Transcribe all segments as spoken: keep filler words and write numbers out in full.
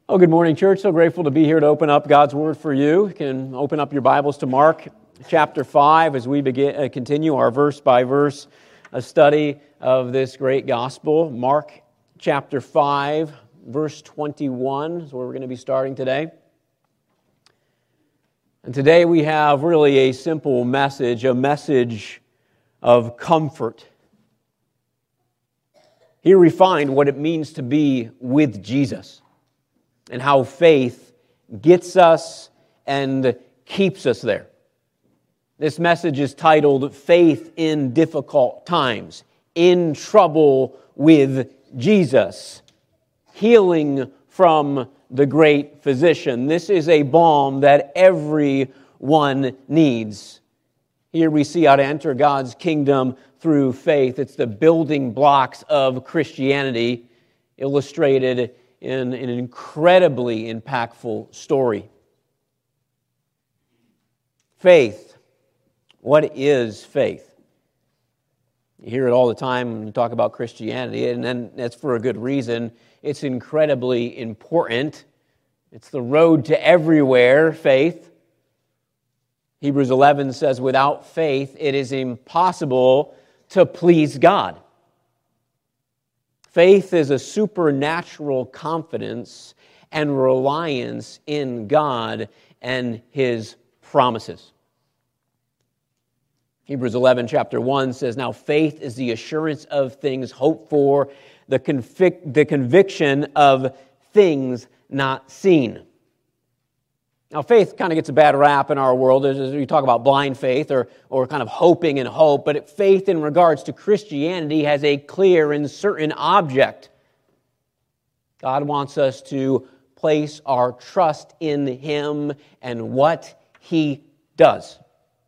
Oh, good morning, church. So grateful to be here to open up God's Word for you. You can open up your Bibles to Mark chapter five as we begin uh, continue our verse-by-verse uh, study of this great gospel. Mark chapter five, verse twenty-one is where we're going to be starting today. And today we have really a simple message, a message of comfort. Here we find what it means to be with Jesus, and how faith gets us and keeps us there. This message is titled, Faith in Difficult Times, In Trouble with Jesus, Healing from the Great Physician. This is a balm that everyone needs. Here we see how to enter God's kingdom through faith. It's the building blocks of Christianity, illustrated in an incredibly impactful story. Faith. What is faith? You hear it all the time when you talk about Christianity, and then that's for a good reason. It's incredibly important. It's the road to everywhere, faith. Hebrews eleven says, without faith, it is impossible to please God. Faith is a supernatural confidence and reliance in God and His promises. Hebrews eleven, chapter one says, now faith is the assurance of things hoped for, the, convic- the conviction of things not seen. Now, faith kind of gets a bad rap in our world as we talk about blind faith or, or kind of hoping and hope, but faith in regards to Christianity has a clear and certain object. God wants us to place our trust in Him and what He does.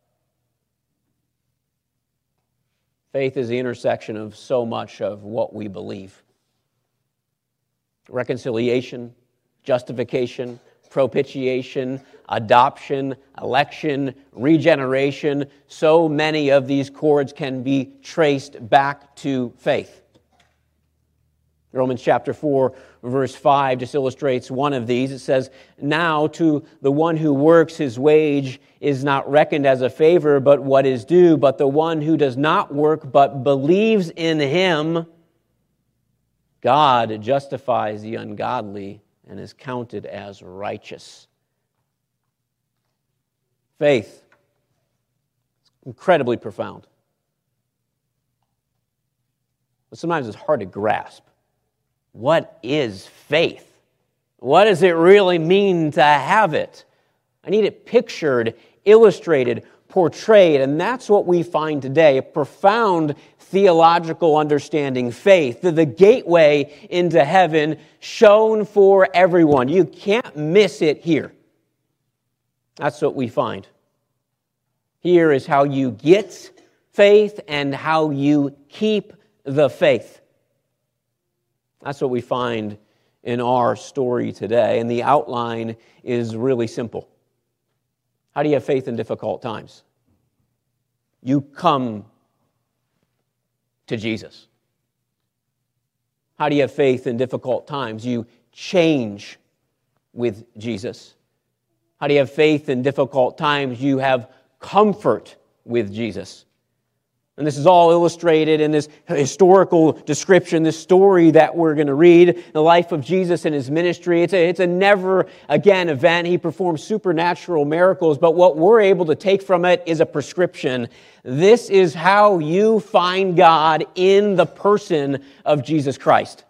Faith is the intersection of so much of what we believe. Reconciliation, justification, propitiation, adoption, election, regeneration. So many of these chords can be traced back to faith. Romans chapter four, verse five just illustrates one of these. It says, now to the one who works, his wage is not reckoned as a favor, but what is due. But the one who does not work, but believes in Him, God justifies the ungodly and is counted as righteous. Faith. It's incredibly profound. But sometimes it's hard to grasp. What is faith? What does it really mean to have it? I need it pictured, illustrated, portrayed, and that's what we find today, a profound theological understanding, faith, the gateway into heaven shown for everyone. You can't miss it here. That's what we find. Here is how you get faith and how you keep the faith. That's what we find in our story today, and the outline is really simple. How do you have faith in difficult times? You come to Jesus. How do you have faith in difficult times? You change with Jesus. How do you have faith in difficult times? You have comfort with Jesus. And this is all illustrated in this historical description, this story that we're going to read, the life of Jesus and His ministry. It's a, it's a never-again event. He performs supernatural miracles, but what we're able to take from it is a prescription. This is how you find God in the person of Jesus Christ.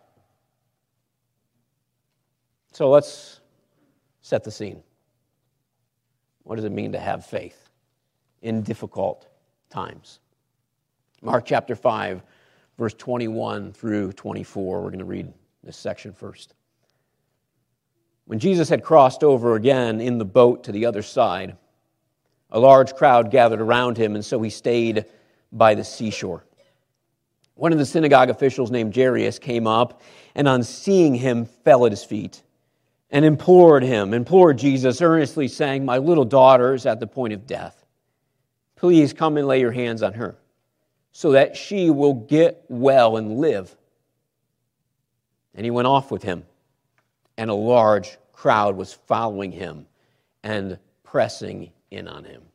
So let's set the scene. What does it mean to have faith in difficult times? Mark chapter five, verse twenty-one through twenty-four. We're going to read this section first. When Jesus had crossed over again in the boat to the other side, a large crowd gathered around Him, and so He stayed by the seashore. One of the synagogue officials named Jairus came up, and on seeing Him fell at His feet and implored Him, implored Jesus, earnestly saying, my little daughter is at the point of death. Please come and lay your hands on her, so that she will get well and live. And he went off with him. and a large crowd was following him and pressing in on him.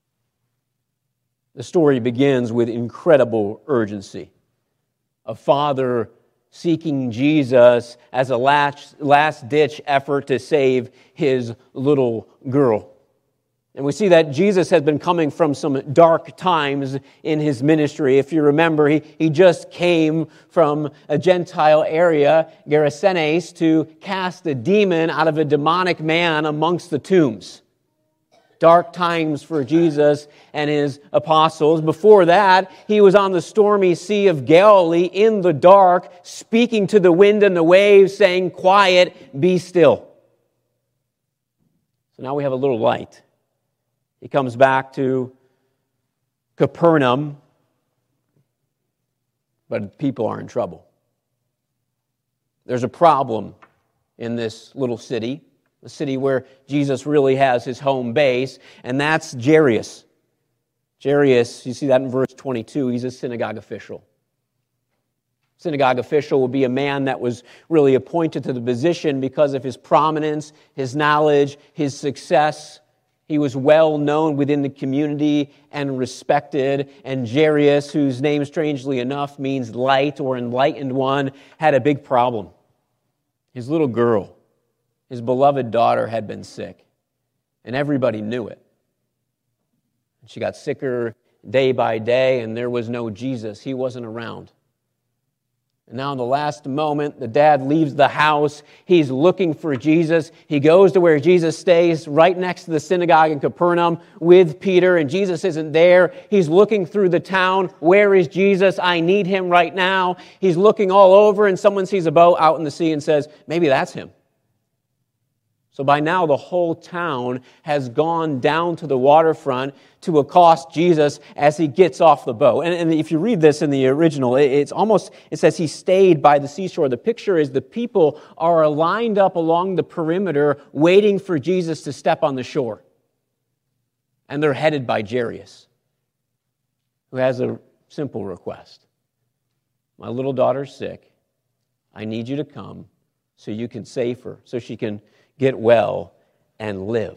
The story begins with incredible urgency. A father seeking Jesus as a last, last-ditch effort to save his little girl. And we see that Jesus has been coming from some dark times in his ministry. If you remember, he, he just came from a Gentile area, Gerasenes, to cast a demon out of a demonic man amongst the tombs. Dark times for Jesus and his apostles. Before that, he was on the stormy Sea of Galilee in the dark, speaking to the wind and the waves, saying, "Quiet, be still." So now we have a little light. He comes back to Capernaum, but people are in trouble. There's a problem in this little city, the city where Jesus really has his home base, and that's Jairus. Jairus, you see that in verse twenty-two, he's a synagogue official. Synagogue official would be a man that was really appointed to the position because of his prominence, his knowledge, his success. He was well known within the community and respected. And Jairus, whose name strangely enough means light or enlightened one, had a big problem. His little girl, his beloved daughter, had been sick. And everybody knew it. She got sicker day by day, and there was no Jesus. He wasn't around. And now in the last moment, the dad leaves the house. He's looking for Jesus. He goes to where Jesus stays, right next to the synagogue in Capernaum with Peter, and Jesus isn't there. He's looking through the town. Where is Jesus? I need him right now. He's looking all over, and someone sees a boat out in the sea and says, maybe that's him. So by now, the whole town has gone down to the waterfront to accost Jesus as he gets off the boat. And, and if you read this in the original, it, it's almost, it says he stayed by the seashore. The picture is the people are lined up along the perimeter waiting for Jesus to step on the shore. And they're headed by Jairus, who has a simple request. My little daughter's sick. I need you to come so you can save her, so she can get well and live.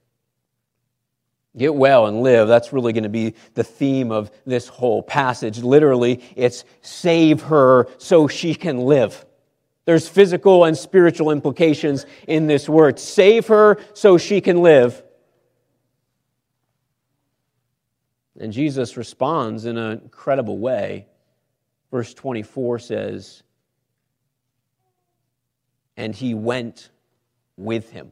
Get well and live. That's really going to be the theme of this whole passage. Literally, it's save her so she can live. There's physical and spiritual implications in this word. Save her so she can live. And Jesus responds in an incredible way. Verse twenty-four says, and he went with him.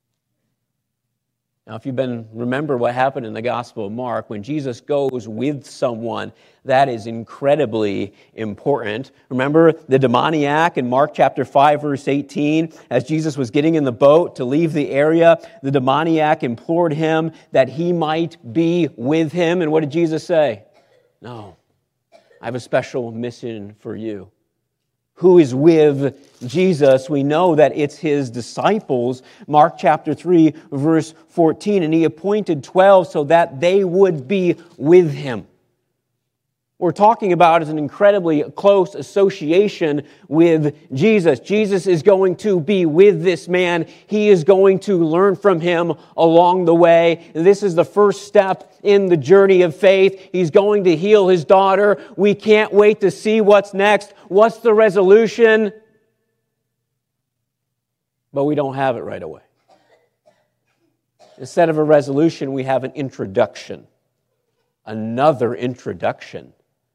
Now, if you've been, remember what happened in the Gospel of Mark, when Jesus goes with someone, that is incredibly important. Remember the demoniac in Mark chapter five, verse eighteen, as Jesus was getting in the boat to leave the area, the demoniac implored him that he might be with him. And what did Jesus say? No, I have a special mission for you. Who is with Jesus? We know that it's his disciples. Mark chapter three, verse fourteen, and he appointed twelve so that they would be with him. We're talking about is an incredibly close association with Jesus. Jesus is going to be with this man. He is going to learn from him along the way. This is the first step in the journey of faith. He's going to heal his daughter. We can't wait to see what's next. What's the resolution? But we don't have it right away. Instead of a resolution, we have an introduction. Another introduction.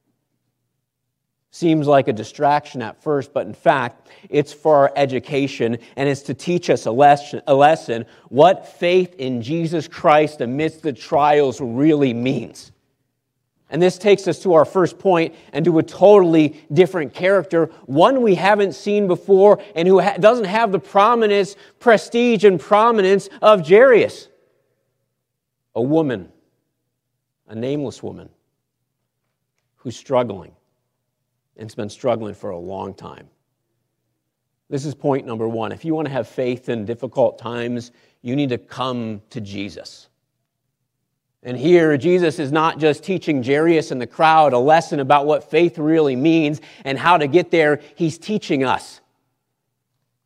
Seems like a distraction at first, but in fact, it's for our education, and it's to teach us a lesson, a lesson what faith in Jesus Christ amidst the trials really means. And this takes us to our first point and to a totally different character, one we haven't seen before and who ha- doesn't have the prominence, prestige, and prominence of Jairus. A woman, a nameless woman, who's struggling. And it's been struggling for a long time. This is point number one. If you want to have faith in difficult times, you need to come to Jesus. And here, Jesus is not just teaching Jairus and the crowd a lesson about what faith really means and how to get there. He's teaching us.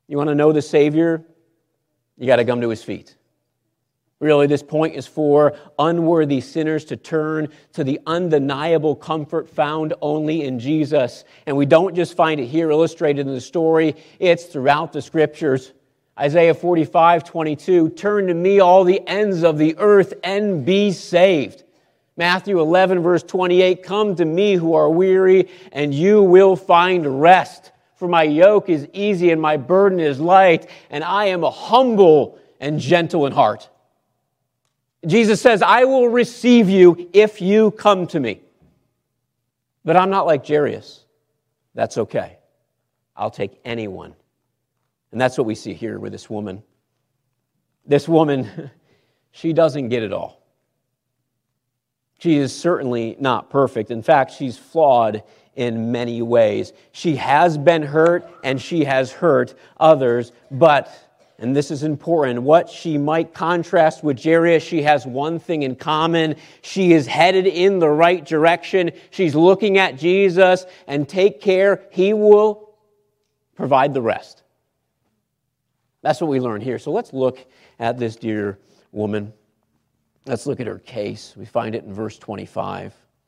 You want to know the Savior? You got to come to His feet. Really, this point is for unworthy sinners to turn to the undeniable comfort found only in Jesus. And we don't just find it here illustrated in the story, it's throughout the Scriptures. Isaiah forty-five twenty-two, turn to me all the ends of the earth and be saved. Matthew eleven verse twenty-eight, come to me who are weary and you will find rest. For my yoke is easy and my burden is light, and I am humble and gentle in heart. Jesus says, I will receive you if you come to me. But I'm not like Jairus. That's okay. I'll take anyone. And that's what we see here with this woman. This woman, she doesn't get it all. She is certainly not perfect. In fact, she's flawed in many ways. She has been hurt and she has hurt others, but, and this is important, what she might contrast with Jairus, she has one thing in common. She is headed in the right direction. She's looking at Jesus, and take care, He will provide the rest. That's what we learn here. So let's look at this dear woman. Let's look at her case. We find it in verse twenty-five.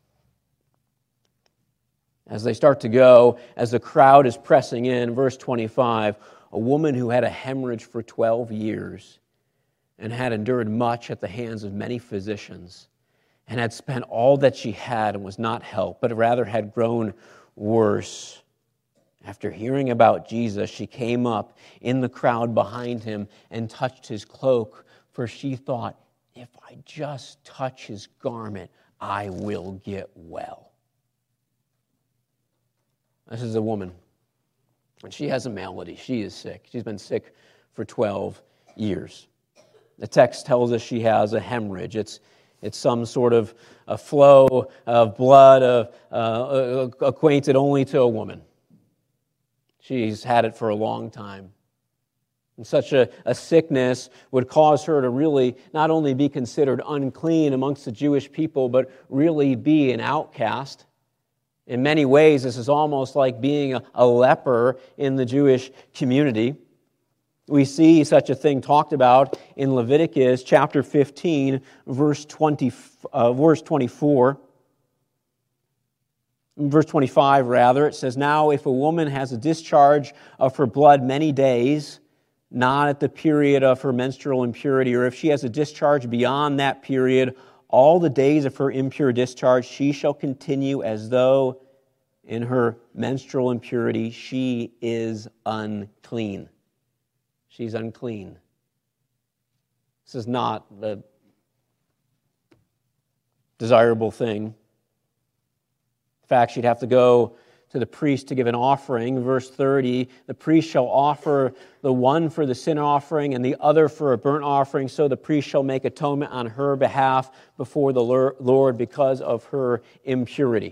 As they start to go, as the crowd is pressing in, verse twenty-five, a woman who had a hemorrhage for twelve years and had endured much at the hands of many physicians and had spent all that she had and was not helped, but rather had grown worse. After hearing about Jesus, she came up in the crowd behind him and touched his cloak, for she thought, if I just touch his garment, I will get well. This is a woman, and she has a malady. She is sick. She's been sick for twelve years. The text tells us she has a hemorrhage. It's, it's some sort of a flow of blood uh, uh, acquainted only to a woman. She's had it for a long time. And such a, a sickness would cause her to really not only be considered unclean amongst the Jewish people, but really be an outcast. In many ways, this is almost like being a, a leper in the Jewish community. We see such a thing talked about in Leviticus chapter fifteen, verse twenty, uh, verse twenty-four. In verse twenty-five, rather, it says, now if a woman has a discharge of her blood many days, not at the period of her menstrual impurity, or if she has a discharge beyond that period, all the days of her impure discharge she shall continue as though in her menstrual impurity she is unclean. She's unclean. This is not a desirable thing. In fact, she'd have to go to the priest to give an offering. Verse thirty, the priest shall offer the one for the sin offering and the other for a burnt offering, so the priest shall make atonement on her behalf before the Lord because of her impurity.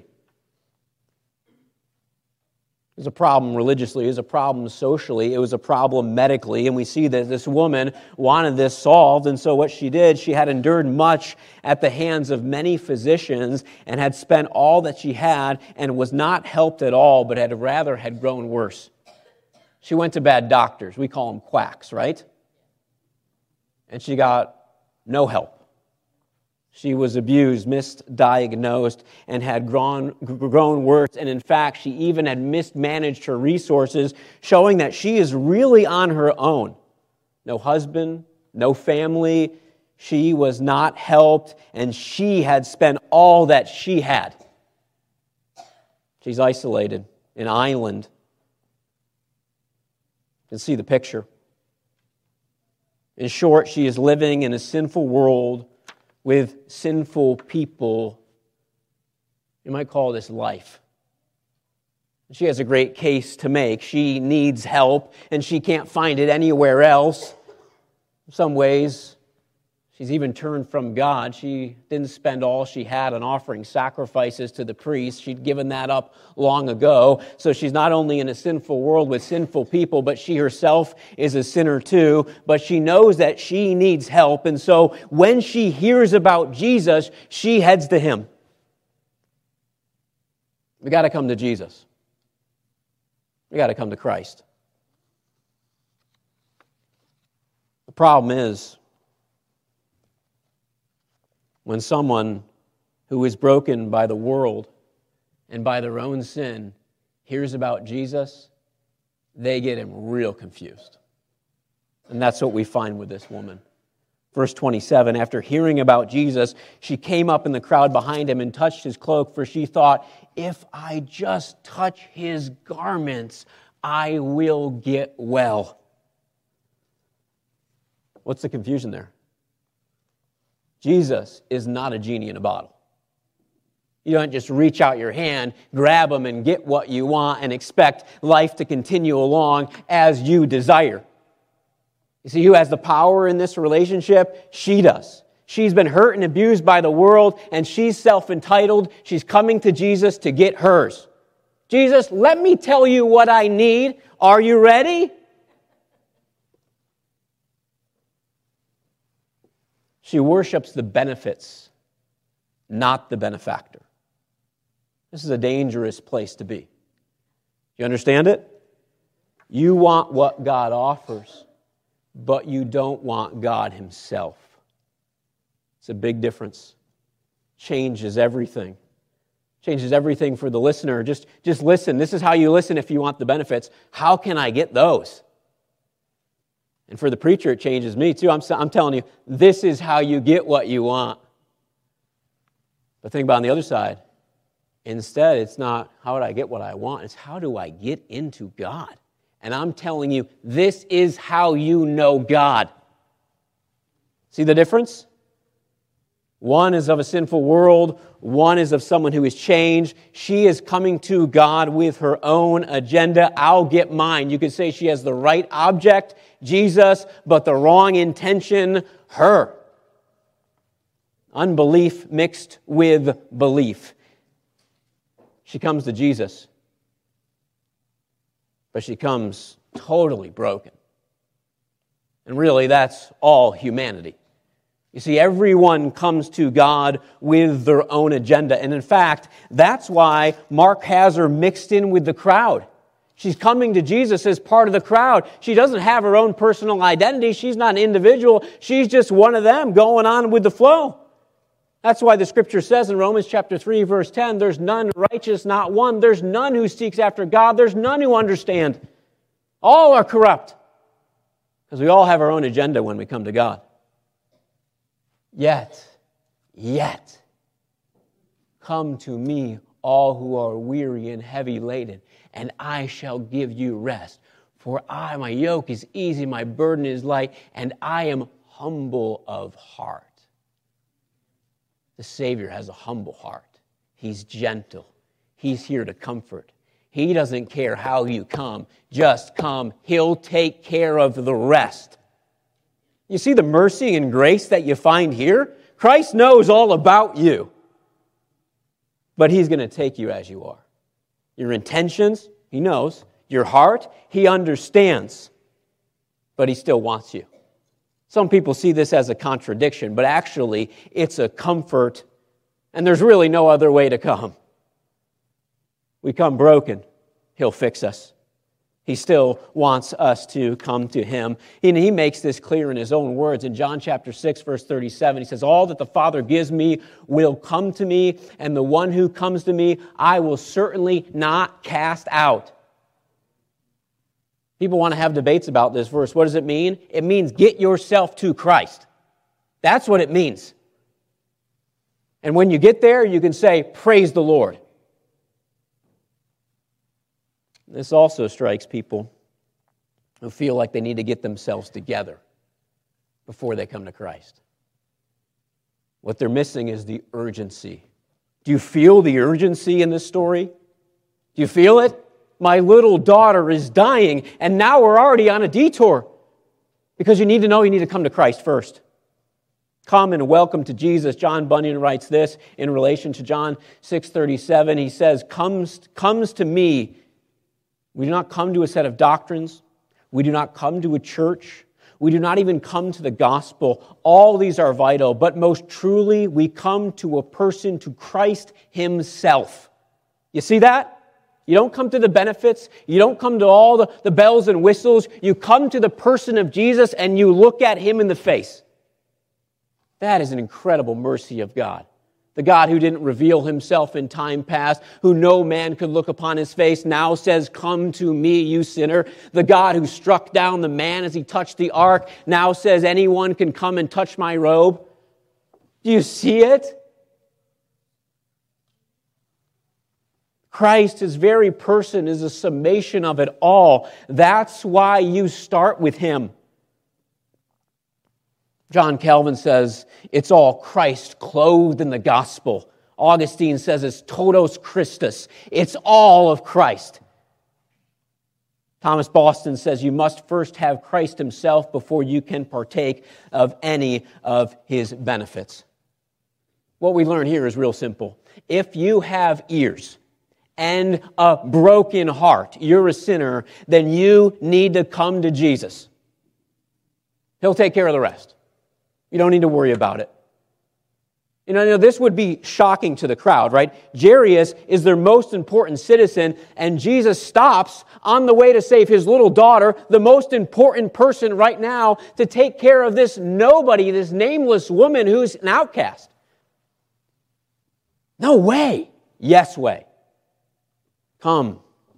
It was a problem religiously, it was a problem socially, it was a problem medically, and we see that this woman wanted this solved, and so what she did, she had endured much at the hands of many physicians and had spent all that she had and was not helped at all, but had rather had grown worse. She went to bad doctors. We call them quacks, right? And she got no help. She was abused, misdiagnosed, and had grown, grown worse. And in fact, she even had mismanaged her resources, showing that she is really on her own. No husband, no family. She was not helped, and she had spent all that she had. She's isolated, an island. You can see the picture. In short, she is living in a sinful world with sinful people. You might call this life. She has a great case to make. She needs help, and she can't find it anywhere else. In some ways, she's even turned from God. She didn't spend all she had on offering sacrifices to the priest. She'd given that up long ago. So she's not only in a sinful world with sinful people, but she herself is a sinner too. But she knows that she needs help. And so when she hears about Jesus, she heads to Him. We got to come to Jesus. We got to come to Christ. problem is, when someone who is broken by the world and by their own sin hears about Jesus, they get him real confused. And that's what we find with this woman. Verse twenty-seven, after hearing about Jesus, she came up in the crowd behind him and touched his cloak, for she thought, if I just touch his garments, I will get well. What's the confusion there? Jesus is not a genie in a bottle. You don't just reach out your hand, grab him, and get what you want and expect life to continue along as you desire. You see who has the power in this relationship? She does. She's been hurt and abused by the world, and she's self-entitled. She's coming to Jesus to get hers. Jesus, let me tell you what I need. Are you ready? She worships the benefits, not the benefactor. This is a dangerous place to be. You understand it? You want what God offers, but you don't want God himself. It's a big difference. Changes everything. Changes everything for the listener. Just, just listen. This is how you listen if you want the benefits. How can I get those? And for the preacher, it changes me too. I'm, I'm telling you, this is how you get what you want. But think about on the other side. Instead, it's not how would I get what I want. It's how do I get into God? And I'm telling you, this is how you know God. See the difference? One is of a sinful world. One is of someone who is changed. She is coming to God with her own agenda. I'll get mine. You could say she has the right object, Jesus, but the wrong intention, her. Unbelief mixed with belief. She comes to Jesus, but she comes totally broken. And really, that's all humanity. You see, everyone comes to God with their own agenda. And in fact, that's why Mark has her mixed in with the crowd. She's coming to Jesus as part of the crowd. She doesn't have her own personal identity. She's not an individual. She's just one of them going on with the flow. That's why the Scripture says in Romans chapter three, verse ten, there's none righteous, not one. There's none who seeks after God. There's none who understand. All are corrupt. Because we all have our own agenda when we come to God. Yet, yet, come to me, all who are weary and heavy laden, and I shall give you rest. For I, my yoke is easy, my burden is light, and I am humble of heart. The Savior has a humble heart. He's gentle. He's here to comfort. He doesn't care how you come. Just come. He'll take care of the rest. You see the mercy and grace that you find here? Christ knows all about you. But He's going to take you as you are. Your intentions, He knows. Your heart, He understands. But He still wants you. Some people see this as a contradiction, but actually it's a comfort, and there's really no other way to come. We come broken, He'll fix us. He still wants us to come to Him. And He makes this clear in His own words. In John chapter six, verse thirty-seven, He says, all that the Father gives me will come to me, and the one who comes to me I will certainly not cast out. People want to have debates about this verse. What does it mean? It means get yourself to Christ. That's what it means. And when you get there, you can say, praise the Lord. This also strikes people who feel like they need to get themselves together before they come to Christ. What they're missing is the urgency. Do you feel the urgency in this story? Do you feel it? My little daughter is dying, and now we're already on a detour. Because you need to know you need to come to Christ first. Come and welcome to Jesus. John Bunyan writes this in relation to John six thirty-seven. He says, comes, comes to me. We do not come to a set of doctrines. We do not come to a church. We do not even come to the gospel. All these are vital, but most truly we come to a person, to Christ Himself. You see that? You don't come to the benefits. You don't come to all the, the bells and whistles. You come to the person of Jesus and you look at him in the face. That is an incredible mercy of God. The God who didn't reveal himself in time past, who no man could look upon his face, now says, "Come to me, you sinner." The God who struck down the man as he touched the ark, now says, "Anyone can come and touch my robe." Do you see it? Christ, his very person, is a summation of it all. That's why you start with him. John Calvin says it's all Christ clothed in the gospel. Augustine says it's totus Christus. It's all of Christ. Thomas Boston says you must first have Christ himself before you can partake of any of his benefits. What we learn here is real simple. If you have ears and a broken heart, you're a sinner, then you need to come to Jesus. He'll take care of the rest. You don't need to worry about it. You know, you know, this would be shocking to the crowd, right? Jairus is their most important citizen, and Jesus stops on the way to save his little daughter, the most important person right now, to take care of this nobody, this nameless woman who's an outcast. No way. Yes way. Come.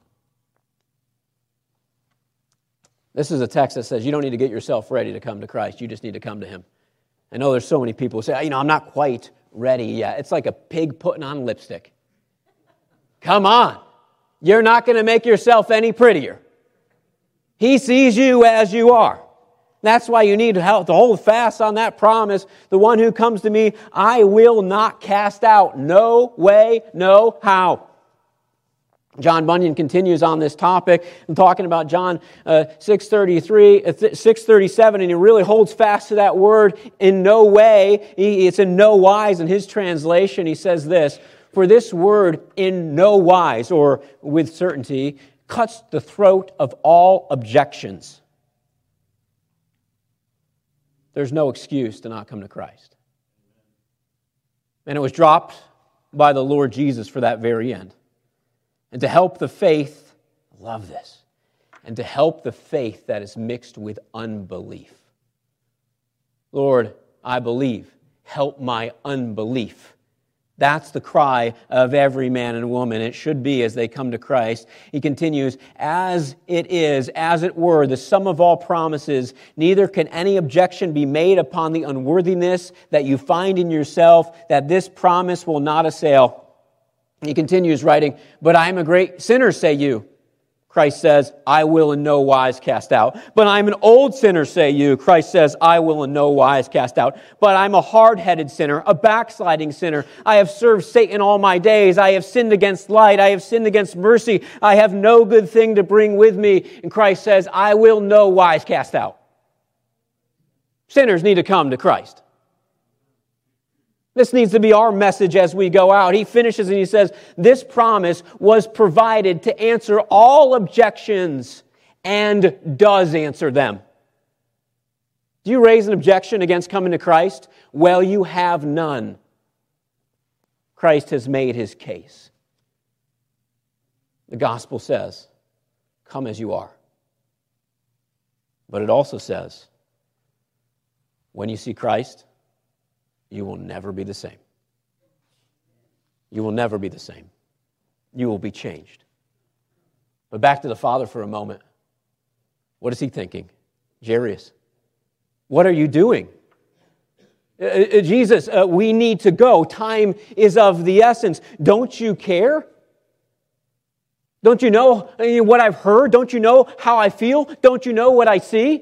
This is a text that says you don't need to get yourself ready to come to Christ. You just need to come to him. I know there's so many people who say, you know, I'm not quite ready yet. It's like a pig putting on lipstick. Come on. You're not going to make yourself any prettier. He sees you as you are. That's why you need to hold fast on that promise. The one who comes to me, I will not cast out. No way, no how. John Bunyan continues on this topic and talking about John uh, six thirty-three, uh, six thirty-seven, and he really holds fast to that word, in no way. He, it's in no wise in his translation. He says this, "For this word, in no wise," or with certainty, cuts the throat of all objections. There's no excuse to not come to Christ. And it was dropped by the Lord Jesus for that very end. And to help the faith, I love this, and to help the faith that is mixed with unbelief. Lord, I believe, help my unbelief. That's the cry of every man and woman. It should be as they come to Christ. He continues, as it is, as it were, the sum of all promises, neither can any objection be made upon the unworthiness that you find in yourself, that this promise will not assail. He continues writing, but I am a great sinner, say you. Christ says, I will in no wise cast out. But I'm an old sinner, say you. Christ says, I will in no wise cast out. But I'm a hard-headed sinner, a backsliding sinner. I have served Satan all my days. I have sinned against light. I have sinned against mercy. I have no good thing to bring with me. And Christ says, I will no wise cast out. Sinners need to come to Christ. This needs to be our message as we go out. He finishes and he says, this promise was provided to answer all objections and does answer them. Do you raise an objection against coming to Christ? Well, you have none. Christ has made his case. The gospel says, come as you are. But it also says, when you see Christ, you will never be the same. You will never be the same. You will be changed. But back to the Father for a moment. What is he thinking? Jairus, what are you doing? Uh, uh, Jesus, uh, we need to go. Time is of the essence. Don't you care? Don't you know what I've heard? Don't you know how I feel? Don't you know what I see?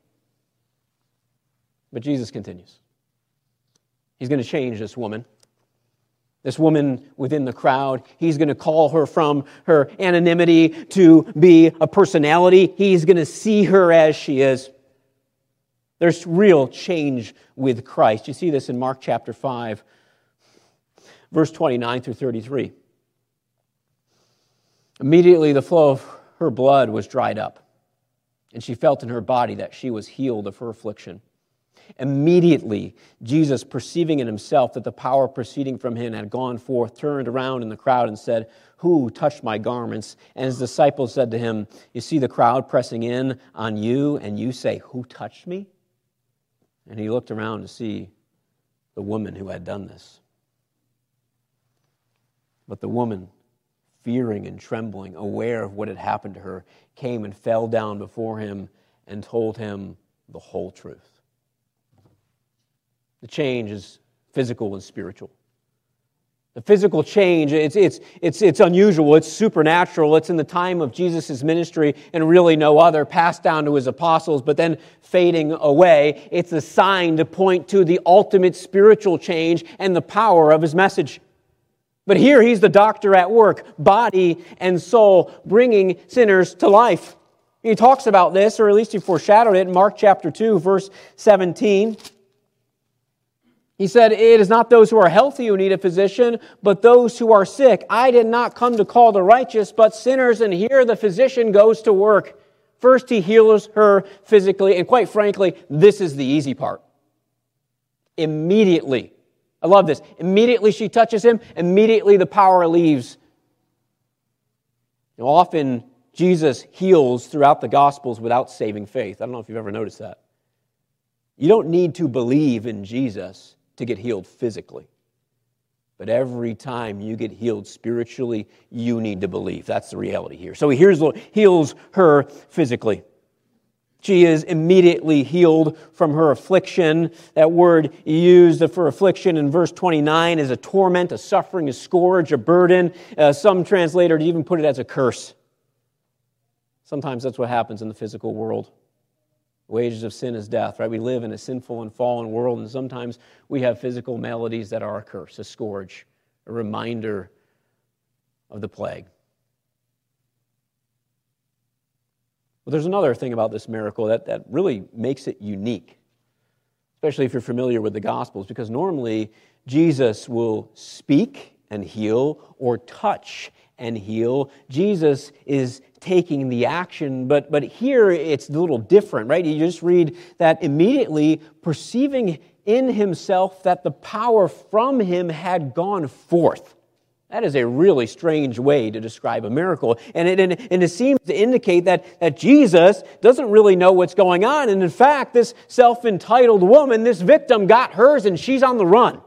But Jesus continues. He's going to change this woman. This woman within the crowd. He's going to call her from her anonymity to be a personality. He's going to see her as she is. There's real change with Christ. You see this in Mark chapter five, verse twenty-nine through thirty-three. Immediately the flow of her blood was dried up, and she felt in her body that she was healed of her affliction. Immediately, Jesus, perceiving in himself that the power proceeding from him had gone forth, turned around in the crowd and said, "Who touched my garments?" And his disciples said to him, "You see the crowd pressing in on you, and you say, 'Who touched me?'" And he looked around to see the woman who had done this. But the woman, fearing and trembling, aware of what had happened to her, came and fell down before him and told him the whole truth. The change is physical and spiritual. The physical change, it's, it's, it's, it's unusual, it's supernatural, it's in the time of Jesus' ministry and really no other, passed down to his apostles, but then fading away. It's a sign to point to the ultimate spiritual change and the power of his message. But here he's the doctor at work, body and soul, bringing sinners to life. He talks about this, or at least he foreshadowed it in Mark chapter two, verse seventeen. He said, "It is not those who are healthy who need a physician, but those who are sick. I did not come to call the righteous, but sinners." And here the physician goes to work. First, he heals her physically, and quite frankly, this is the easy part. Immediately. I love this. Immediately she touches him, immediately the power leaves. Now, often Jesus heals throughout the Gospels without saving faith. I don't know if you've ever noticed that. You don't need to believe in Jesus to get healed physically. But every time you get healed spiritually, you need to believe. That's the reality here. So he hears, heals her physically. She is immediately healed from her affliction. That word used for affliction in verse twenty-nine is a torment, a suffering, a scourge, a burden. Uh, some translators even put it as a curse. Sometimes that's what happens in the physical world. The wages of sin is death, right? We live in a sinful and fallen world, and sometimes we have physical maladies that are a curse, a scourge, a reminder of the plague. But there's another thing about this miracle that, that really makes it unique, especially if you're familiar with the Gospels, because normally Jesus will speak and heal or touch and heal. Jesus is taking the action, but, but here it's a little different, right? You just read that immediately, perceiving in himself that the power from him had gone forth. That is a really strange way to describe a miracle. And it, and, and it seems to indicate that, that Jesus doesn't really know what's going on. And in fact, this self-entitled woman, this victim, got hers and she's on the run.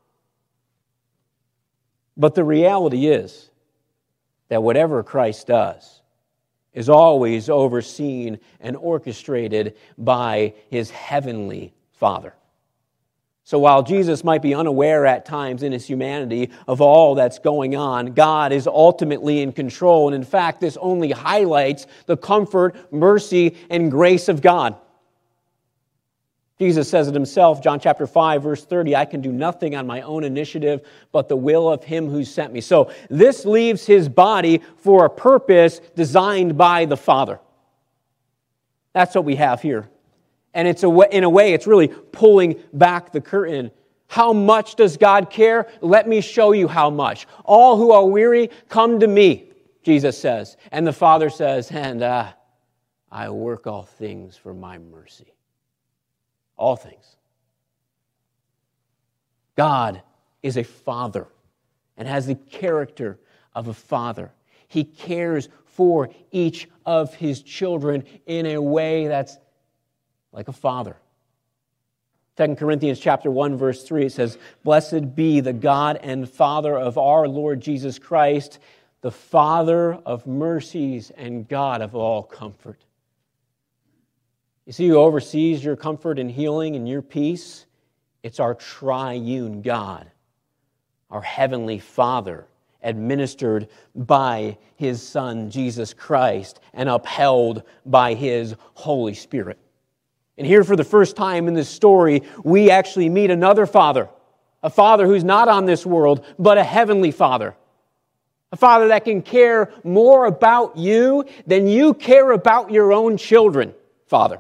But the reality is that whatever Christ does is always overseen and orchestrated by his heavenly Father. So while Jesus might be unaware at times in his humanity of all that's going on, God is ultimately in control. And in fact, this only highlights the comfort, mercy, and grace of God. Jesus says it himself, John chapter five, verse thirty, "I can do nothing on my own initiative, but the will of him who sent me." So this leaves his body for a purpose designed by the Father. That's what we have here. And it's a way, in a way, it's really pulling back the curtain. How much does God care? Let me show you how much. "All who are weary, come to me," Jesus says. And the Father says, "And uh, I work all things for my mercy." All things. God is a father and has the character of a father. He cares for each of his children in a way that's like a father. Second Corinthians chapter one, verse three, it says, "Blessed be the God and Father of our Lord Jesus Christ, the Father of mercies and God of all comfort." You see who oversees your comfort and healing and your peace? It's our triune God, our heavenly Father, administered by his Son, Jesus Christ, and upheld by his Holy Spirit. And here for the first time in this story, we actually meet another Father, a Father who's not on this world, but a heavenly Father. A Father that can care more about you than you care about your own children, Father.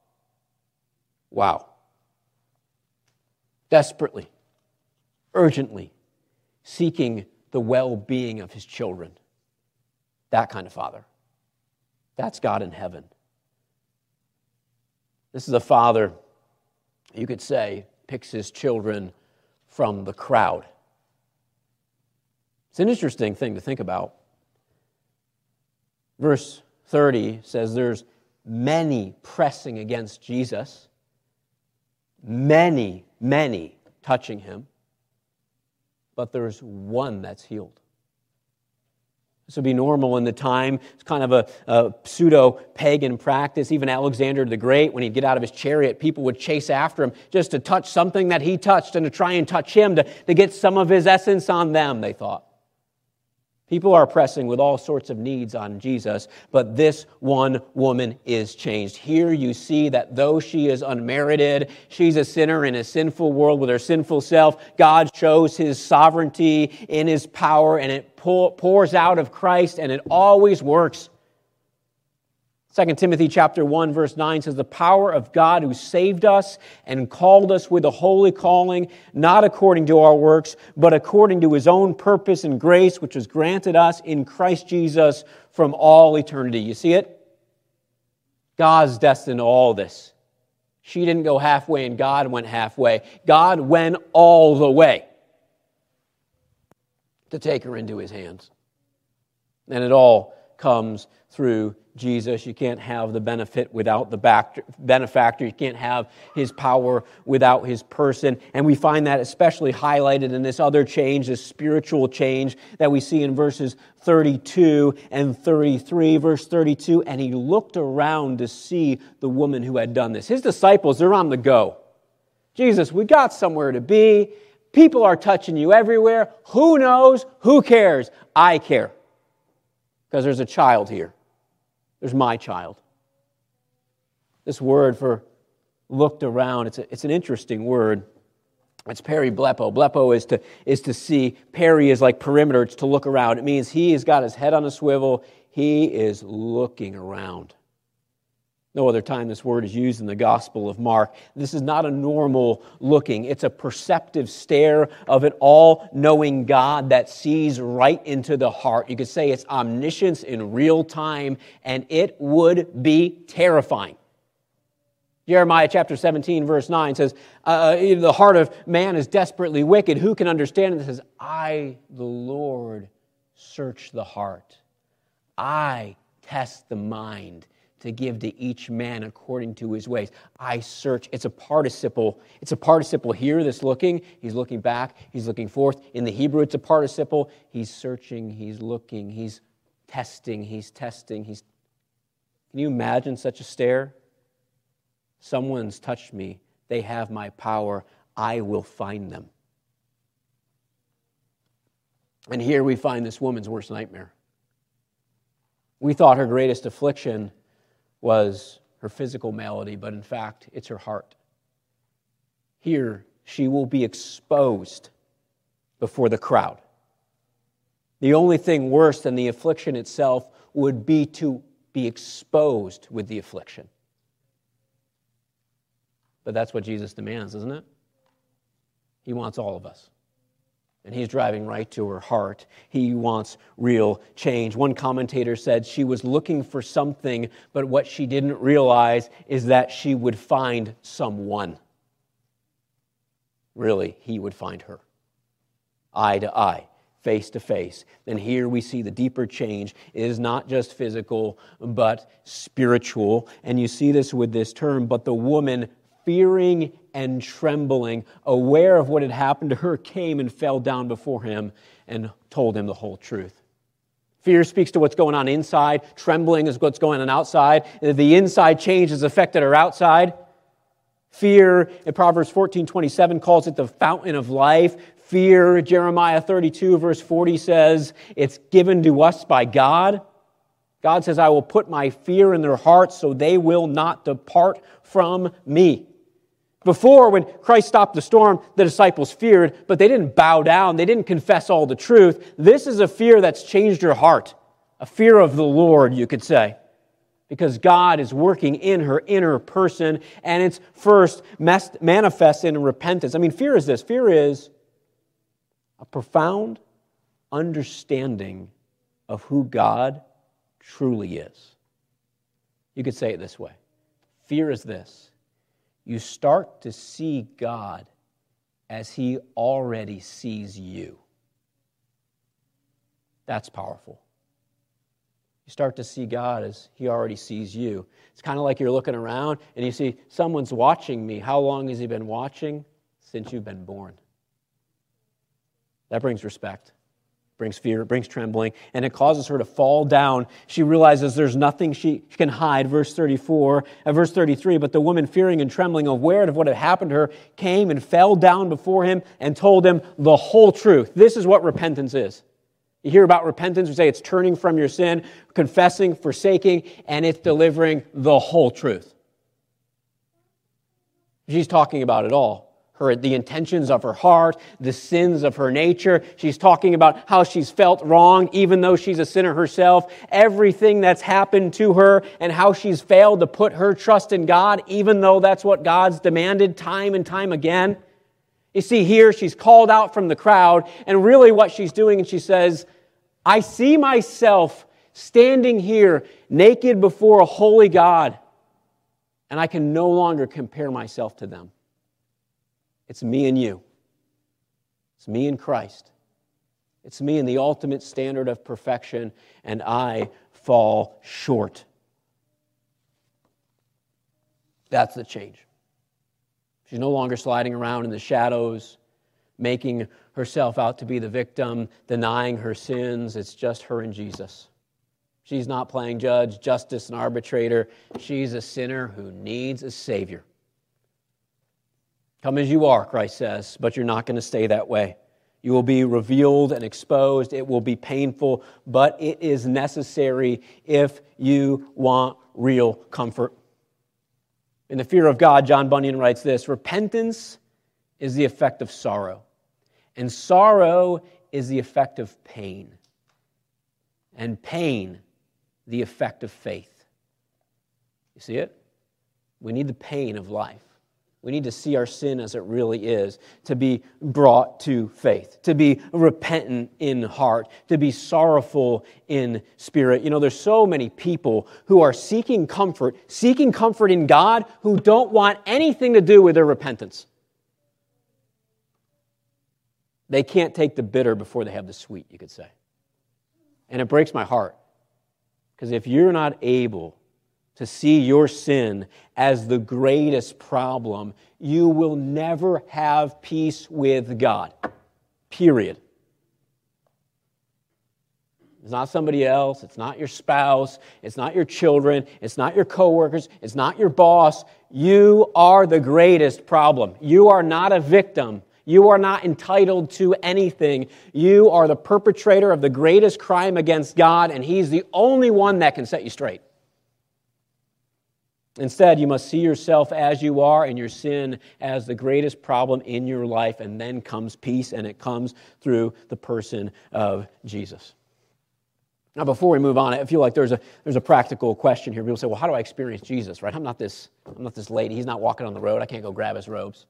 Wow. Desperately, urgently seeking the well-being of his children. That kind of Father. That's God in heaven. This is a Father you could say, picks his children from the crowd. It's an interesting thing to think about. Verse thirty says there's many pressing against Jesus, many, many touching him, but there's one that's healed. This would be normal in the time. It's kind of a, a pseudo-pagan practice. Even Alexander the Great, when he'd get out of his chariot, people would chase after him just to touch something that he touched and to try and touch him, to, to get some of his essence on them, they thought. People are pressing with all sorts of needs on Jesus, but this one woman is changed. Here you see that though she is unmerited, she's a sinner in a sinful world with her sinful self, God shows his sovereignty in his power, and it pours out of Christ, and it always works. Second Timothy chapter one, verse nine says, the power of God who saved us and called us with a holy calling, not according to our works, but according to his own purpose and grace, which was granted us in Christ Jesus from all eternity. You see it? God's destined to all this. She didn't go halfway and God went halfway. God went all the way to take her into his hands. And it all comes through Jesus. You can't have the benefit without the back, benefactor. You can't have his power without his person. And we find that especially highlighted in this other change, this spiritual change that we see in verses thirty-two and thirty-three. Verse thirty-two, and he looked around to see the woman who had done this. His disciples, they're on the go. Jesus, we got somewhere to be. People are touching you everywhere. Who knows? Who cares? I care. Because there's a child here. There's my child. This word for looked around, it's, a, it's an interesting word. It's periblepo. Blepo is to, is to see. Peri is like perimeter. It's to look around. It means he has got his head on a swivel. He is looking around. No other time this word is used in the Gospel of Mark. This is not a normal looking. It's a perceptive stare of an all-knowing God that sees right into the heart. You could say it's omniscience in real time, and it would be terrifying. Jeremiah chapter seventeen, verse nine says, uh, the heart of man is desperately wicked. Who can understand it? It says, I, the Lord, search the heart. I test the mind to give to each man according to his ways. I search. It's a participle. It's a participle here, this looking. He's looking back. He's looking forth. In the Hebrew, it's a participle. He's searching. He's looking. He's testing. He's testing. He's. Can you imagine such a stare? Someone's touched me. They have my power. I will find them. And here we find this woman's worst nightmare. We thought her greatest affliction was her physical malady, but in fact, it's her heart. Here, she will be exposed before the crowd. The only thing worse than the affliction itself would be to be exposed with the affliction. But that's what Jesus demands, isn't it? He wants all of us. And he's driving right to her heart. He wants real change. One commentator said she was looking for something, but what she didn't realize is that she would find someone. Really, he would find her. Eye to eye, face to face. And here we see the deeper change. It is not just physical, but spiritual. And you see this with this term, but the woman fearing and trembling, aware of what had happened to her, came and fell down before him and told him the whole truth. Fear speaks to what's going on inside. Trembling is what's going on outside. The inside change has affected her outside. Fear, in Proverbs fourteen twenty-seven, calls it the fountain of life. Fear, Jeremiah thirty-two, verse forty says, it's given to us by God. God says, I will put my fear in their hearts so they will not depart from me. Before, when Christ stopped the storm, the disciples feared, but they didn't bow down. They didn't confess all the truth. This is a fear that's changed your heart. A fear of the Lord, you could say. Because God is working in her inner person, and it's first manifests in repentance. I mean, fear is this. Fear is a profound understanding of who God truly is. You could say it this way. Fear is this. you start to see God as He already sees you. That's powerful. You start to see God as He already sees you. It's kind of like you're looking around and you see, someone's watching me. How long has He been watching? Since you've been born. That brings respect, brings fear, it brings trembling, and it causes her to fall down. She realizes there's nothing she can hide. Verse thirty-four, uh, verse thirty-three, but the woman, fearing and trembling, aware of what had happened to her, came and fell down before Him and told Him the whole truth. This is what repentance is. You hear about repentance, we say it's turning from your sin, confessing, forsaking, and it's delivering the whole truth. She's talking about it all. Her, the intentions of her heart, the sins of her nature. She's talking about how she's felt wrong, even though she's a sinner herself. Everything that's happened to her and how she's failed to put her trust in God, even though that's what God's demanded time and time again. You see here, she's called out from the crowd, and really what she's doing, and she says, I see myself standing here naked before a holy God, and I can no longer compare myself to them. It's me and you. It's me and Christ. It's me and the ultimate standard of perfection, and I fall short. That's the change. She's no longer sliding around in the shadows, making herself out to be the victim, denying her sins. It's just her and Jesus. She's not playing judge, justice, and arbitrator. She's a sinner who needs a Savior. Come as you are, Christ says, but you're not going to stay that way. You will be revealed and exposed. It will be painful, but it is necessary if you want real comfort. In The Fear of God, John Bunyan writes this, repentance is the effect of sorrow, and sorrow is the effect of pain, and pain, the effect of faith. You see it? We need the pain of life. We need to see our sin as it really is, to be brought to faith, to be repentant in heart, to be sorrowful in spirit. You know, there's so many people who are seeking comfort, seeking comfort in God, who don't want anything to do with their repentance. They can't take the bitter before they have the sweet, you could say. And it breaks my heart, because if you're not able to see your sin as the greatest problem, you will never have peace with God. Period. It's not somebody else. It's not your spouse. It's not your children. It's not your coworkers. It's not your boss. You are the greatest problem. You are not a victim. You are not entitled to anything. You are the perpetrator of the greatest crime against God, and He's the only one that can set you straight. Instead, you must see yourself as you are and your sin as the greatest problem in your life, and then comes peace, and it comes through the person of Jesus. Now, before we move on, I feel like there's a there's a practical question here. People say, well, how do I experience Jesus, right? I'm not this, I'm not this lady. He's not walking on the road. I can't go grab his robes.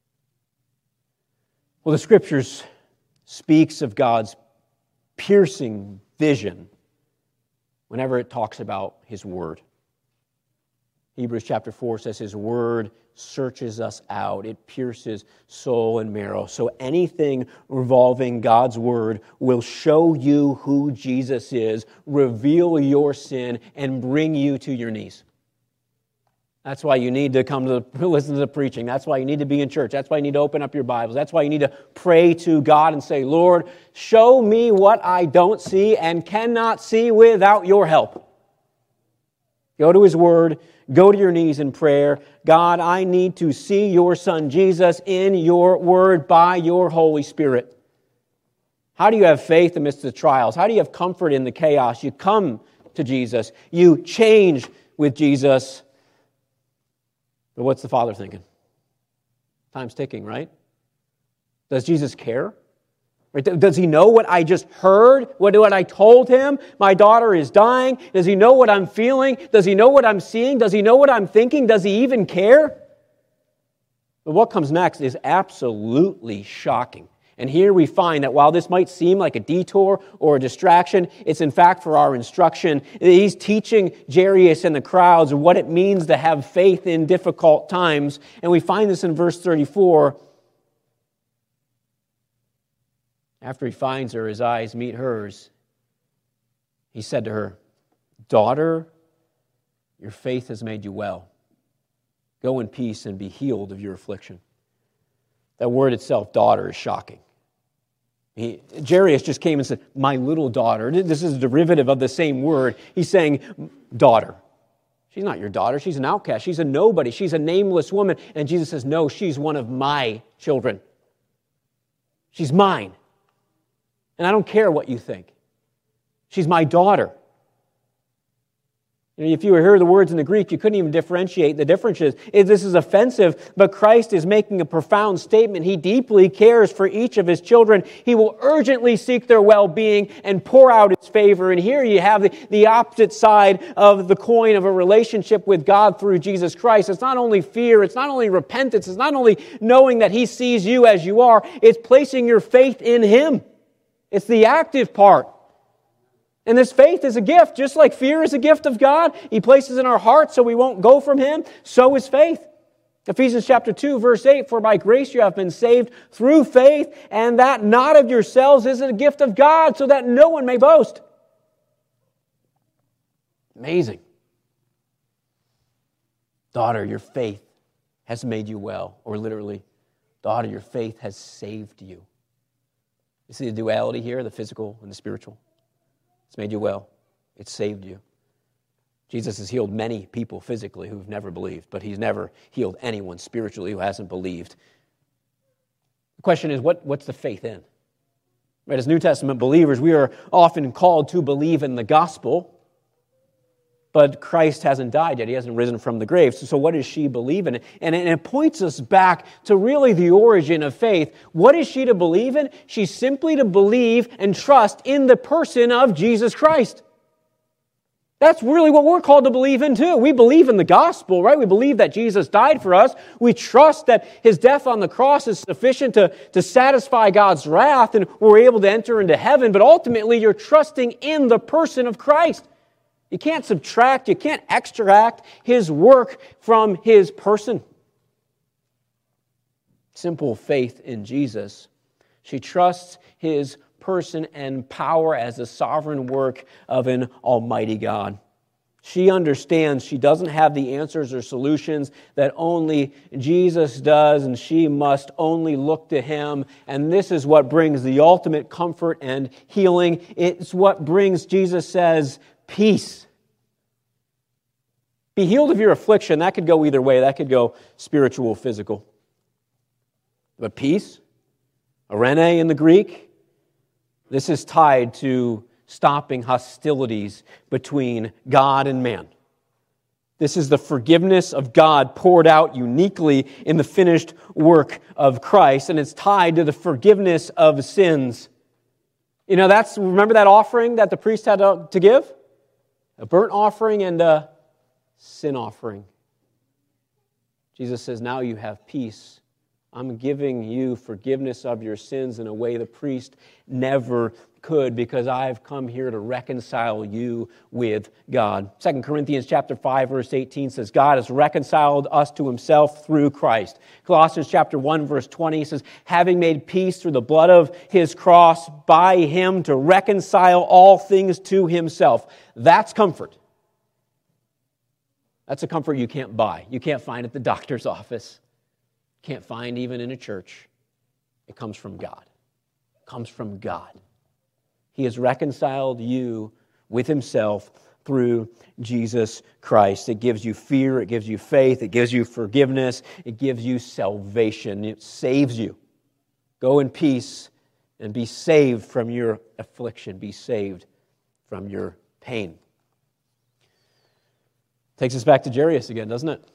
Well, the Scriptures speaks of God's piercing vision whenever it talks about His Word. Hebrews chapter four says His Word searches us out. It pierces soul and marrow. So anything revolving God's Word will show you who Jesus is, reveal your sin, and bring you to your knees. That's why you need to come to the, listen to the preaching. That's why you need to be in church. That's why you need to open up your Bibles. That's why you need to pray to God and say, Lord, show me what I don't see and cannot see without your help. Go to His Word. Go to your knees in prayer. God, I need to see your Son Jesus in your Word by your Holy Spirit. How do you have faith amidst the trials? How do you have comfort in the chaos? You come to Jesus. You change with Jesus. But what's the Father thinking? Time's ticking, right? Does Jesus care? Does He know what I just heard? What, what I told Him? My daughter is dying. Does He know what I'm feeling? Does He know what I'm seeing? Does He know what I'm thinking? Does He even care? But what comes next is absolutely shocking. And here we find that while this might seem like a detour or a distraction, it's in fact for our instruction. He's teaching Jairus and the crowds what it means to have faith in difficult times. And we find this in verse thirty-four. After he finds her, his eyes meet hers. He said to her, "Daughter, your faith has made you well. Go in peace and be healed of your affliction." That word itself, daughter, is shocking. He, Jairus just came and said, "My little daughter." This is a derivative of the same word. He's saying, daughter. She's not your daughter. She's an outcast. She's a nobody. She's a nameless woman. And Jesus says, no, she's one of my children. She's mine. And I don't care what you think. She's my daughter. If you hear the words in the Greek, you couldn't even differentiate the differences. This is offensive, but Christ is making a profound statement. He deeply cares for each of His children. He will urgently seek their well-being and pour out His favor. And here you have the, the opposite side of the coin of a relationship with God through Jesus Christ. It's not only fear, it's not only repentance, it's not only knowing that He sees you as you are, it's placing your faith in Him. It's the active part. And this faith is a gift, just like fear is a gift of God. He places in our hearts so we won't go from Him. So is faith. Ephesians chapter two, verse eight, "For by grace you have been saved through faith, and that not of yourselves is a gift of God, so that no one may boast." Amazing. Daughter, your faith has made you well. Or literally, daughter, your faith has saved you. You see the duality here, the physical and the spiritual? It's made you well. It's saved you. Jesus has healed many people physically who've never believed, but He's never healed anyone spiritually who hasn't believed. The question is, what, what's the faith in? Right, as New Testament believers, we are often called to believe in the gospel, but Christ hasn't died yet. He hasn't risen from the grave. So, so what does she believe in? And, and it points us back to really the origin of faith. What is she to believe in? She's simply to believe and trust in the person of Jesus Christ. That's really what we're called to believe in too. We believe in the gospel, right? We believe that Jesus died for us. We trust that His death on the cross is sufficient to, to satisfy God's wrath, and we're able to enter into heaven. But ultimately, you're trusting in the person of Christ. You can't subtract, you can't extract His work from His person. Simple faith in Jesus. She trusts His person and power as the sovereign work of an almighty God. She understands she doesn't have the answers or solutions that only Jesus does, and she must only look to Him. And this is what brings the ultimate comfort and healing. It's what brings, Jesus says, peace. Be healed of your affliction. That could go either way. That could go spiritual, physical. But peace, eirene in the Greek, this is tied to stopping hostilities between God and man. This is the forgiveness of God poured out uniquely in the finished work of Christ, and it's tied to the forgiveness of sins. You know, that's, remember that offering that the priest had to, to give? A burnt offering and a sin offering. Jesus says, now you have peace. I'm giving you forgiveness of your sins in a way the priest never could, because I've come here to reconcile you with God. Second Corinthians chapter five, verse eighteen says, God has reconciled us to Himself through Christ. Colossians chapter one, verse twenty says, having made peace through the blood of His cross, by Him to reconcile all things to Himself. That's comfort. That's a comfort you can't buy. You can't find at the doctor's office. Can't find even in a church. It comes from God. It comes from God. He has reconciled you with Himself through Jesus Christ. It gives you fear. It gives you faith. It gives you forgiveness. It gives you salvation. It saves you. Go in peace and be saved from your affliction. Be saved from your pain. Takes us back to Jairus again, doesn't it?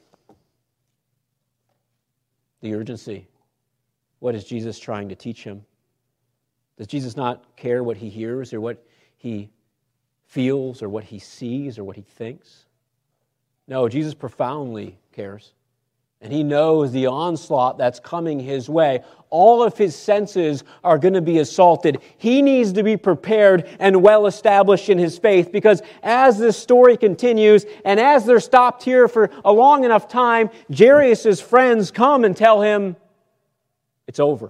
The urgency. What is Jesus trying to teach him? Does Jesus not care what he hears or what he feels or what he sees or what he thinks? No, Jesus profoundly cares. And he knows the onslaught that's coming his way. All of his senses are going to be assaulted. He needs to be prepared and well established in his faith, because as this story continues and as they're stopped here for a long enough time, Jairus' friends come and tell him, it's over.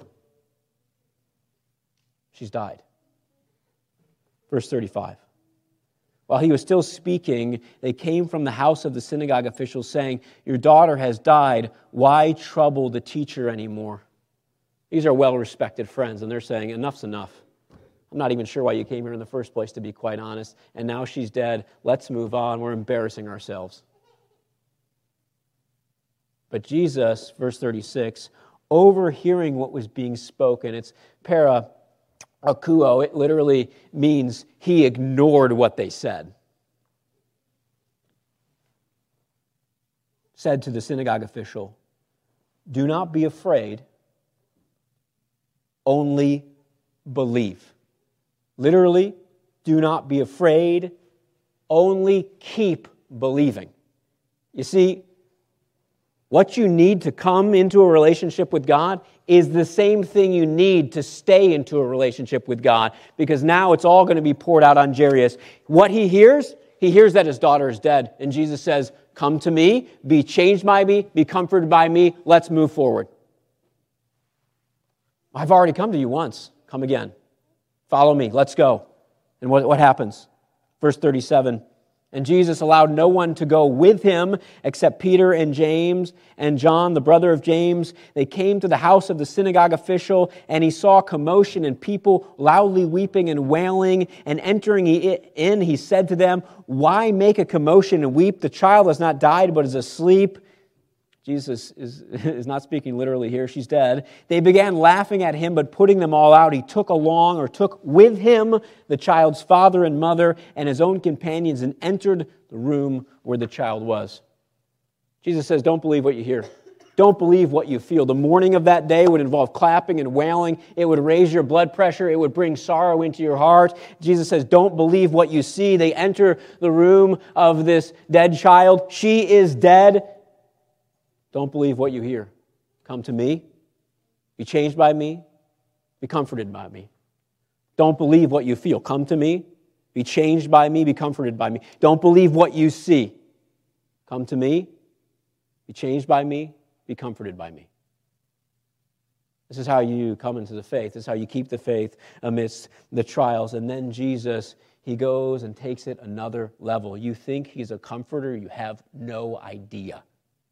She's died. Verse thirty-five. While he was still speaking, they came from the house of the synagogue officials saying, your daughter has died. Why trouble the teacher anymore? These are well-respected friends, and they're saying, enough's enough. I'm not even sure why you came here in the first place, to be quite honest. And now she's dead. Let's move on. We're embarrassing ourselves. But Jesus, verse thirty-six, overhearing what was being spoken, it's para akuo, it literally means he ignored what they said. Said to the synagogue official, do not be afraid, only believe. Literally, do not be afraid, only keep believing. You see, what you need to come into a relationship with God is the same thing you need to stay into a relationship with God, because now it's all going to be poured out on Jairus. What he hears, he hears that his daughter is dead. And Jesus says, come to me, be changed by me, be comforted by me, let's move forward. I've already come to you once. Come again. Follow me, let's go. And what, what happens? Verse thirty-seven. And Jesus allowed no one to go with him except Peter and James and John, the brother of James. They came to the house of the synagogue official, and he saw commotion and people loudly weeping and wailing. And entering in, he said to them, why make a commotion and weep? The child has not died, but is asleep. Jesus is, is not speaking literally here. She's dead. They began laughing at him, but putting them all out, he took along or took with him the child's father and mother and his own companions and entered the room where the child was. Jesus says, don't believe what you hear. Don't believe what you feel. The mourning of that day would involve clapping and wailing. It would raise your blood pressure. It would bring sorrow into your heart. Jesus says, don't believe what you see. They enter the room of this dead child. She is dead. Don't believe what you hear. Come to me. Be changed by me. Be comforted by me. Don't believe what you feel. Come to me. Be changed by me. Be comforted by me. Don't believe what you see. Come to me. Be changed by me. Be comforted by me. This is how you come into the faith. This is how you keep the faith amidst the trials. And then Jesus, he goes and takes it another level. You think he's a comforter. You have no idea.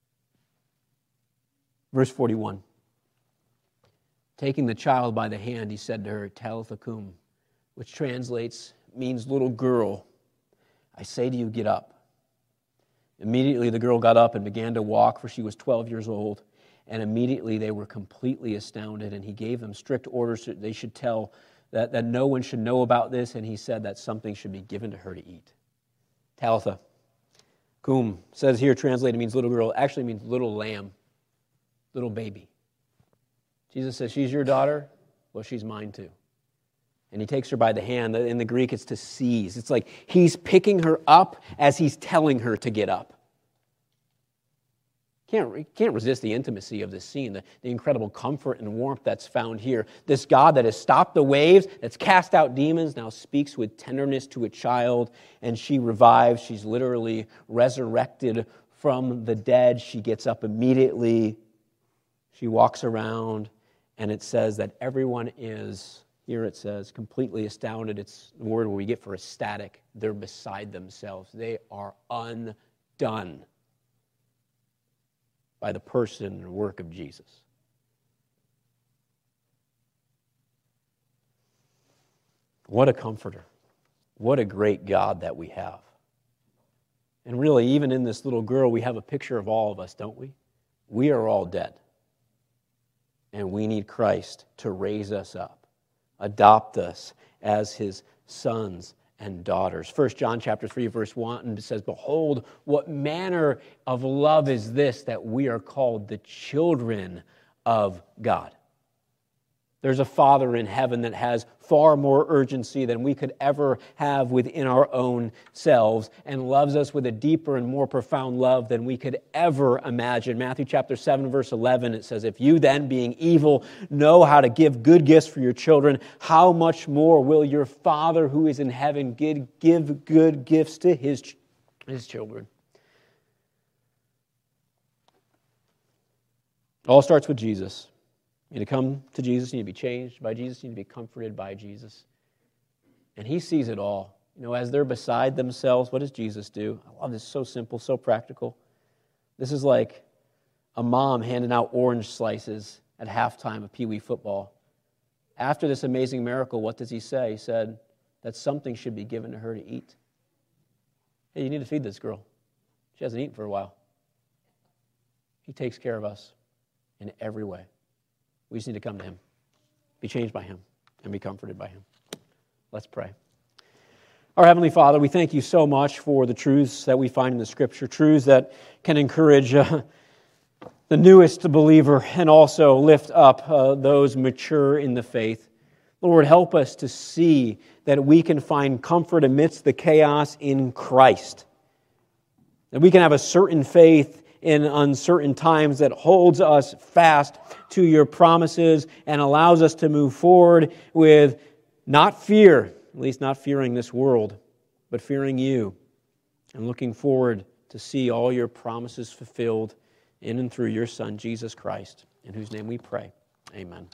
Verse forty-one, taking the child by the hand, he said to her, Talitha cum, which translates, means little girl, I say to you, get up. Immediately the girl got up and began to walk, for she was twelve years old. And immediately they were completely astounded, and he gave them strict orders that they should tell, that, that no one should know about this, and he said that something should be given to her to eat. Talitha cum, says here, translated, means little girl, actually means little lamb. Little baby. Jesus says, she's your daughter? Well, she's mine too. And he takes her by the hand. In the Greek, it's to seize. It's like he's picking her up as he's telling her to get up. Can't, can't resist the intimacy of this scene, the, the incredible comfort and warmth that's found here. This God that has stopped the waves, that's cast out demons, now speaks with tenderness to a child, and she revives. She's literally resurrected from the dead. She gets up immediately. She walks around, and it says that everyone is, here it says, completely astounded. It's the word we get for ecstatic. They're beside themselves. They are undone by the person and work of Jesus. What a comforter. What a great God that we have. And really, even in this little girl, we have a picture of all of us, don't we? We are all dead. And we need Christ to raise us up, adopt us as his sons and daughters. First John chapter three, verse one says, behold, what manner of love is this, that we are called the children of God. There's a Father in heaven that has far more urgency than we could ever have within our own selves and loves us with a deeper and more profound love than we could ever imagine. Matthew chapter seven, verse eleven, it says, "If you then, being evil, know how to give good gifts for your children, how much more will your Father who is in heaven give, give good gifts to his, his children?" It all starts with Jesus. You need to come to Jesus, you need to be changed by Jesus, you need to be comforted by Jesus. And he sees it all. You know, as they're beside themselves, what does Jesus do? I love this, so simple, so practical. This is like a mom handing out orange slices at halftime of Pee Wee football. After this amazing miracle, what does he say? He said that something should be given to her to eat. Hey, you need to feed this girl. She hasn't eaten for a while. He takes care of us in every way. We just need to come to him, be changed by him, and be comforted by him. Let's pray. Our Heavenly Father, we thank you so much for the truths that we find in the Scripture, truths that can encourage uh, the newest believer and also lift up uh, those mature in the faith. Lord, help us to see that we can find comfort amidst the chaos in Christ, that we can have a certain faith in uncertain times that holds us fast to your promises and allows us to move forward with not fear, at least not fearing this world, but fearing you and looking forward to see all your promises fulfilled in and through your Son, Jesus Christ, in whose name we pray. Amen.